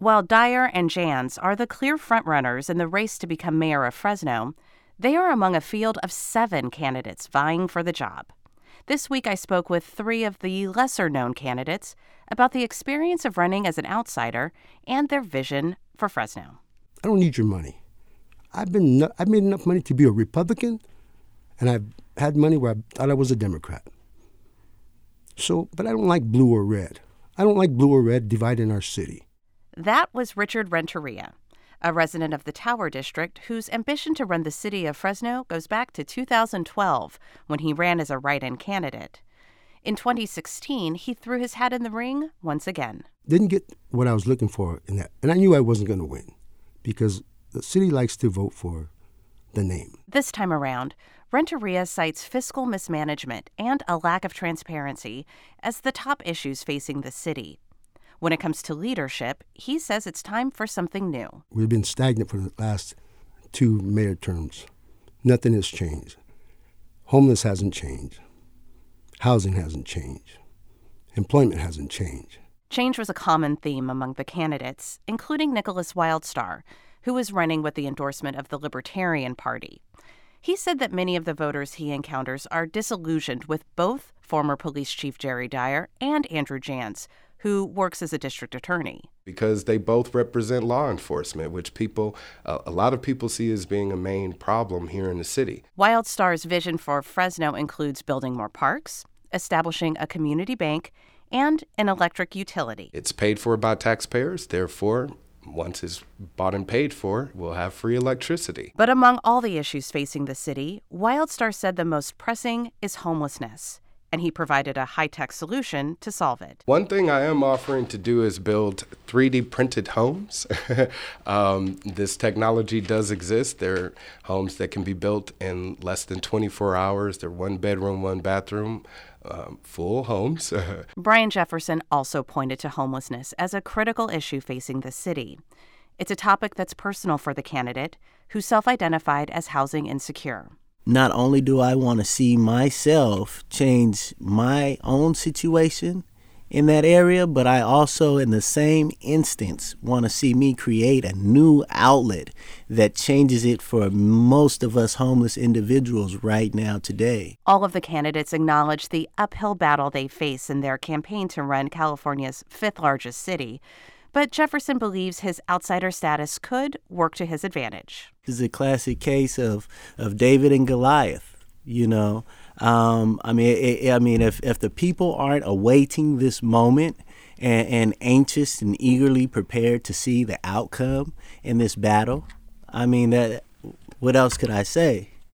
While Dyer and Jans are the clear frontrunners in the race to become mayor of Fresno, they are among a field of 7 candidates vying for the job. This week, I spoke with 3 of the lesser-known candidates about the experience of running as an outsider and their vision for Fresno. I don't need your money. I've made enough money to be a Republican, and I've had money where I thought I was a Democrat. But I don't like blue or red. I don't like blue or red dividing our city. That was Richard Renteria, a resident of the Tower District whose ambition to run the city of Fresno goes back to 2012 when he ran as a write-in candidate. In 2016, he threw his hat in the ring once again. Didn't get what I was looking for in that. And I knew I wasn't going to win because the city likes to vote for the name. This time around, Renteria cites fiscal mismanagement and a lack of transparency as the top issues facing the city. When it comes to leadership, he says it's time for something new. We've been stagnant for the last 2 mayor terms. Nothing has changed. Homeless hasn't changed. Housing hasn't changed. Employment hasn't changed. Change was a common theme among the candidates, including Nicholas Wildstar, who is running with the endorsement of the Libertarian Party. He said that many of the voters he encounters are disillusioned with both former police chief Jerry Dyer and Andrew Jans, who works as a district attorney. Because they both represent law enforcement, which a lot of people see as being a main problem here in the city. Wildstar's vision for Fresno includes building more parks, establishing a community bank, and an electric utility. It's paid for by taxpayers, therefore, once it's bought and paid for, we'll have free electricity. But among all the issues facing the city, Wildstar said the most pressing is homelessness, and he provided a high-tech solution to solve it. One thing I am offering to do is build 3D printed homes. This technology does exist. There are homes that can be built in less than 24 hours. They're 1 bedroom, 1 bathroom, full homes. Brian Jefferson also pointed to homelessness as a critical issue facing the city. It's a topic that's personal for the candidate, who self-identified as housing insecure. Not only do I want to see myself change my own situation in that area, but I also, in the same instance, want to see me create a new outlet that changes it for most of us homeless individuals right now today. All of the candidates acknowledge the uphill battle they face in their campaign to run California's 5th largest city. But Jefferson believes his outsider status could work to his advantage. This is a classic case of David and Goliath, you know. If the people aren't awaiting this moment and anxious and eagerly prepared to see the outcome in this battle, what else could I say?